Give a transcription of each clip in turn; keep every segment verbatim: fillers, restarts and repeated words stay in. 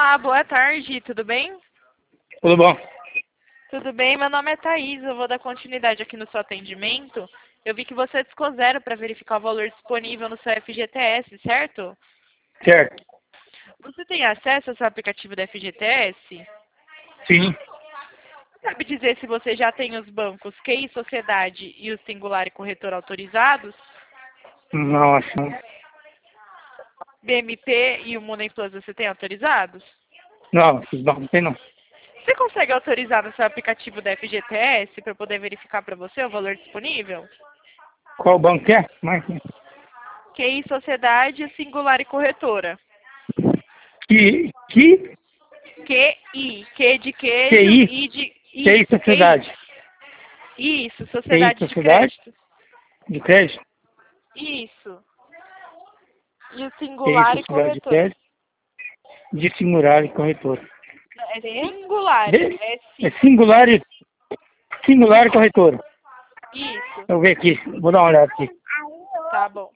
Olá, boa tarde, tudo bem? Tudo bom? Tudo bem, meu nome é Thaís, eu vou dar continuidade aqui no seu atendimento. Eu vi que você discou zero para verificar o valor disponível no seu F G T S, certo? Certo. Você tem acesso ao seu aplicativo da F G T S? Sim. Sabe dizer se você já tem os bancos Q I Sociedade e o Singular e Corretor autorizados? Não, acho que não. B M P e o Money Plus você tem autorizados? Não, esses bancos não tem não. Você consegue autorizar no seu aplicativo da F G T S para eu poder verificar para você o valor disponível? Qual banco que é? Mais Q I Sociedade, Singular e Corretora. que, que, Q I, Q de queijo, QI, I de... QI Isso, Sociedade. Q I. Isso, QI Sociedade de Sociedade Crédito. de Crédito. Isso. E o QI Singular e Sociedade de Corretora. Crédito. De Singular e Corretor. É Singular, De, é é sim. singular e, singular e Corretor. Isso, Eu vou ver aqui. Vou dar uma olhada aqui. tá bom.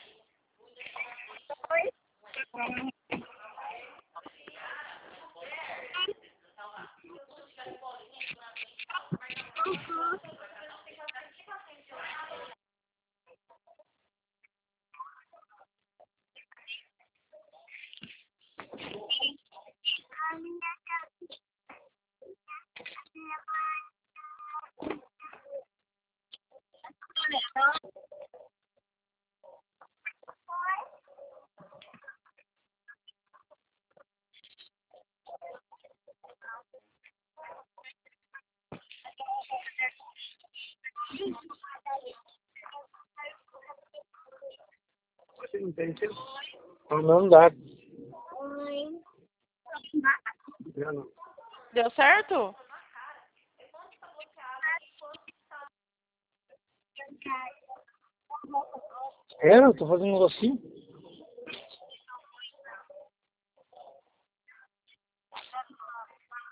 Não dá. Deu certo? É, eu tô fazendo um negocinho.